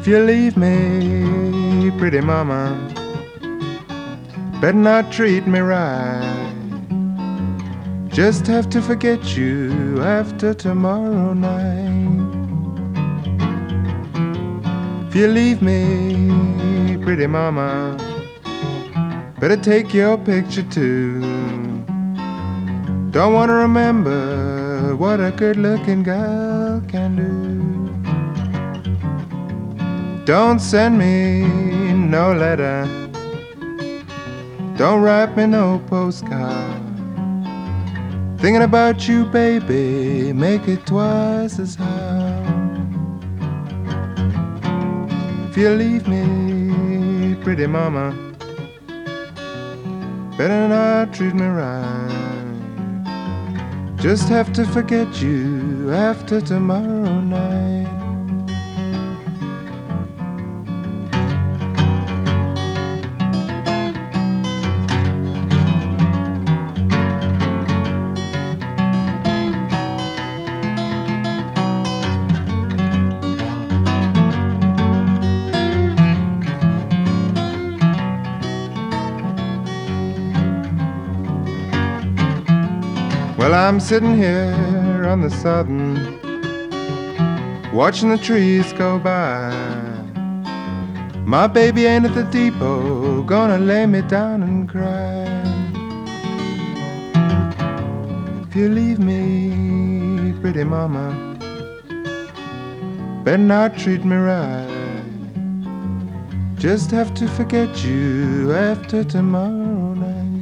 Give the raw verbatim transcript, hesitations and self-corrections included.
If you leave me, pretty mama, better not treat me right. Just have to forget you after tomorrow night. If you leave me, pretty mama, better take your picture too. Don't want to remember what a good-looking girl can do. Don't send me no letter, don't write me no postcard. Thinking about you, baby, make it twice as hard. If you leave me, pretty mama, better not treat me right. Just have to forget you after tomorrow night. Well, I'm sitting here on the southern, watching the trees go by. My baby ain't at the depot, gonna lay me down and cry. If you leave me, pretty mama, better not treat me right. Just have to forget you after tomorrow night.